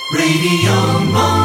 Radio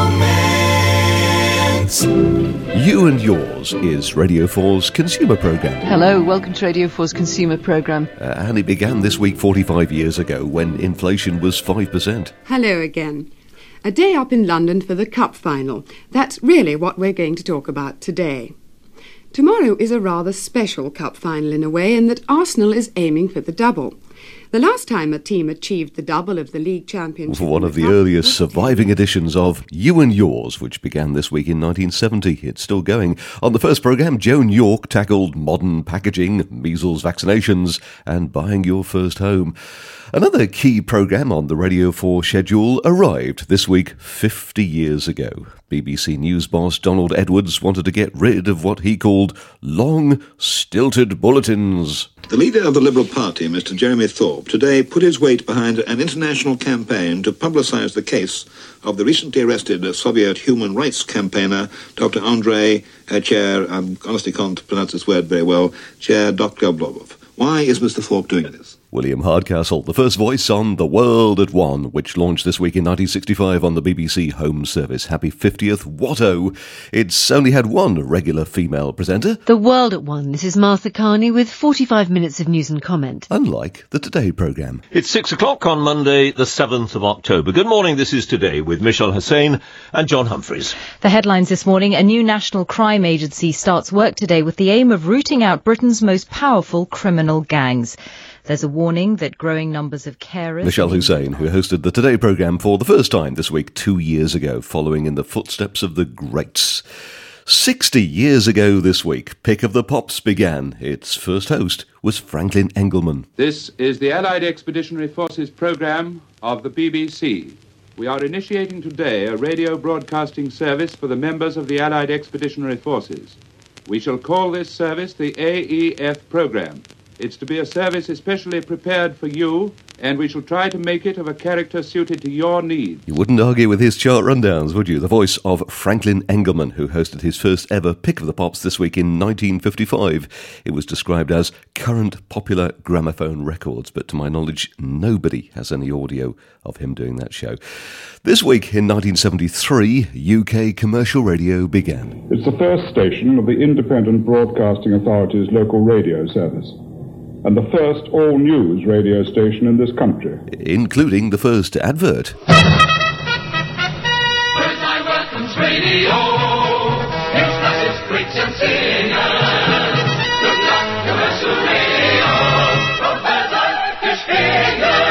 Moments. You and Yours is Radio 4's consumer programme. Hello, welcome to Radio 4's consumer programme. And it began this week 45 years ago when inflation was 5%. Hello again. A day up in London for the Cup final. That's really what we're going to talk about today. Tomorrow is a rather special Cup final in a way, in that Arsenal is aiming for the double. The last time a team achieved the double of the league championship... One of the earliest surviving editions of You and Yours, which began this week in 1970. It's still going. On the first programme, Joan York tackled modern packaging, measles vaccinations, and buying your first home. Another key programme on the Radio 4 schedule arrived this week 50 years ago. BBC News boss Donald Edwards wanted to get rid of what he called long, stilted bulletins. The leader of the Liberal Party, Mr. Jeremy Thorpe, today put his weight behind an international campaign to publicise the case of the recently arrested Soviet human rights campaigner, Dr. Andrei Chair, I honestly can't pronounce this word very well, Chair Dr. Blobov. Why is Mr. Thorpe doing this? William Hardcastle, the first voice on The World at One, which launched this week in 1965 on the BBC Home Service. Happy 50th, Watto! It's only had one regular female presenter. The World at One. This is Martha Carney with 45 minutes of news and comment. Unlike the Today programme. It's 6 o'clock on Monday, the 7th of October. Good morning, this is Today with Michelle Hussain and John Humphreys. The headlines this morning: a new national crime agency starts work today with the aim of rooting out Britain's most powerful criminal gangs. There's a warning that growing numbers of carers... Michelle Hussain, who hosted the Today programme for the first time this week 2 years ago, following in the footsteps of the greats. 60 years ago this week, Pick of the Pops began. Its first host was Franklin Engelman. This is the Allied Expeditionary Forces programme of the BBC. We are initiating today a radio broadcasting service for the members of the Allied Expeditionary Forces. We shall call this service the AEF programme. It's to be a service especially prepared for you, and we shall try to make it of a character suited to your needs. You wouldn't argue with his chart rundowns, would you? The voice of Franklin Engelman, who hosted his first ever Pick of the Pops this week in 1955. It was described as current popular gramophone records, but to my knowledge, nobody has any audio of him doing that show. This week in 1973, UK commercial radio began. It's the first station of the Independent Broadcasting Authority's local radio service, and the first all-news radio station in this country. Including the first advert. Where's my welcomes radio? It's classics, greats and singers. Good luck, commercial radio. From Herzog to Stinger.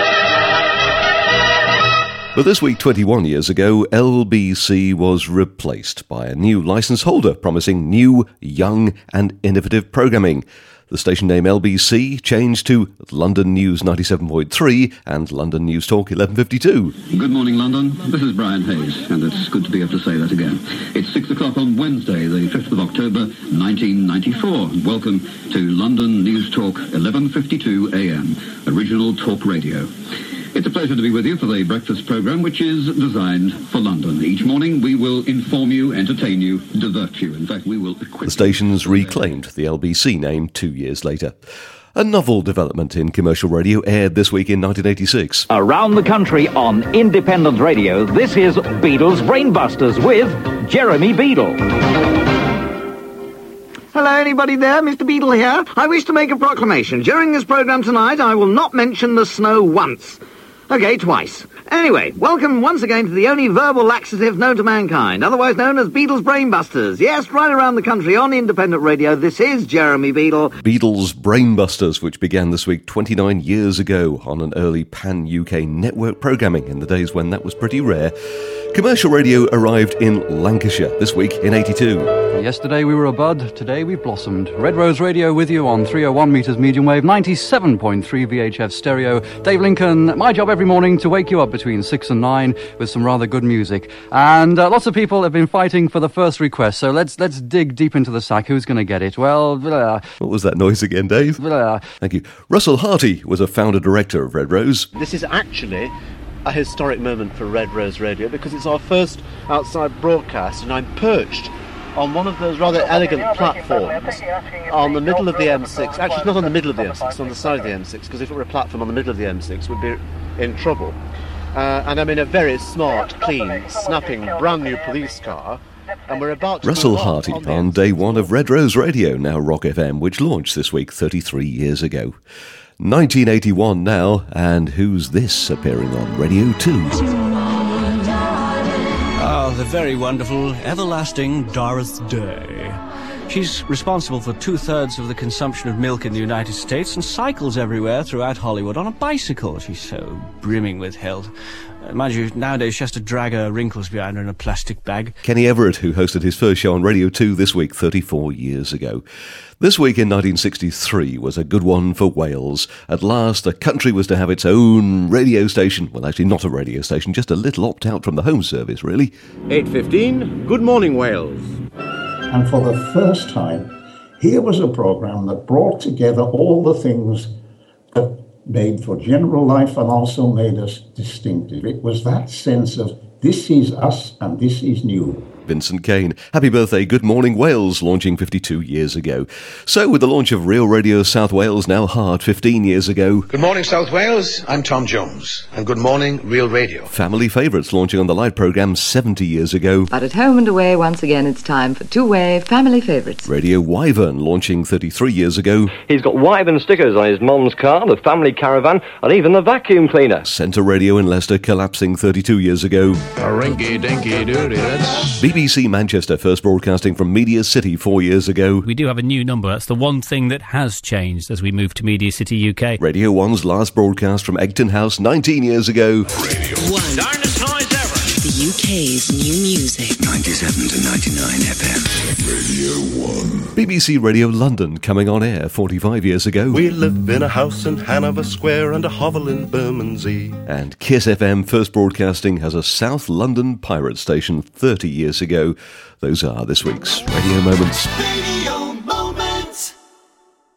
But this week, 21 years ago, LBC was replaced by a new licence holder promising new, young and innovative programming. The station name LBC changed to London News 97.3 and London News Talk 1152. Good morning, London. This is Brian Hayes, and it's good to be able to say that again. It's 6 o'clock on Wednesday, the 5th of October, 1994. Welcome to London News Talk 1152 AM, original talk radio. It's a pleasure to be with you for the breakfast programme, which is designed for London. Each morning we will inform you, entertain you, divert you. In fact, we will equip you. The stations reclaimed the LBC name 2 years later. A novel development in commercial radio aired this week in 1986. Around the country on independent radio, this is Beadle's Brainbusters with Jeremy Beadle. Hello, anybody there? Mr. Beadle here. I wish to make a proclamation. During this programme tonight, I will not mention the snow once. Okay, twice. Anyway, welcome once again to the only verbal laxative known to mankind, otherwise known as Beadle's Brainbusters. Yes, right around the country on independent radio, this is Jeremy Beadle. Beadle's Brainbusters, which began this week 29 years ago on an early pan-UK network programming in the days when that was pretty rare. Commercial radio arrived in Lancashire this week in 82. Yesterday we were a bud, today we've blossomed. Red Rose Radio with you on 301 metres medium wave, 97.3 VHF stereo. Dave Lincoln, my job every morning to wake you up between 6 and 9 with some rather good music. And lots of people have been fighting for the first request, so let's dig deep into the sack. Who's going to get it? Well, What was that noise again, Dave? Thank you. Russell Harty was a founder-director of Red Rose. This is actually a historic moment for Red Rose Radio because it's our first outside broadcast, and I'm perched on one of those rather elegant platforms on the middle of the M6. Actually, it's not on the middle of the M6, it's on the side of the M6, because if it were a platform on the middle of the M6, we'd be in trouble. and I'm in a very smart, clean, snapping, brand new police car. And we're about to Russell move Harty on on day one of Red Rose Radio, now Rock FM, which launched this week 33 years ago. 1981 now, and who's this appearing on Radio 2? Oh, the very wonderful, everlasting Doris Day. She's responsible for 2/3 of the consumption of milk in the United States and cycles everywhere throughout Hollywood on a bicycle. She's so brimming with health. Mind you, nowadays she has to drag her wrinkles behind her in a plastic bag. Kenny Everett, who hosted his first show on Radio 2 this week 34 years ago. This week in 1963 was a good one for Wales. At last, a country was to have its own radio station. Well, actually not a radio station, just a little opt-out from the home service, really. 8:15, Good Morning Wales. And for the first time, here was a programme that brought together all the things that made for general life and also made us distinctive. It was that sense of this is us and this is new. Vincent Kane. Happy birthday, Good Morning Wales, launching 52 years ago. So, with the launch of Real Radio South Wales, now Heart, 15 years ago. Good morning, South Wales. I'm Tom Jones. And good morning, Real Radio. Family Favourites, launching on the live programme 70 years ago. But at home and away, once again, it's time for two-way Family Favourites. Radio Wyvern, launching 33 years ago. He's got Wyvern stickers on his mum's car, the family caravan, and even the vacuum cleaner. Centre Radio in Leicester, collapsing 32 years ago. A rinky-dinky-doody, that's... BBC Manchester, first broadcasting from Media City 4 years ago. We do have a new number. That's the one thing that has changed as we move to Media City UK. Radio 1's last broadcast from Egton House 19 years ago. Radio 1. Darnest noise ever. The UK's new music. 97 to 99 FM. Radio 1. BBC Radio London, coming on air 45 years ago. We live in a house in Hanover Square and a hovel in Bermondsey. And Kiss FM, first broadcasting as a South London pirate station 30 years ago. Those are this week's Radio Moments. Radio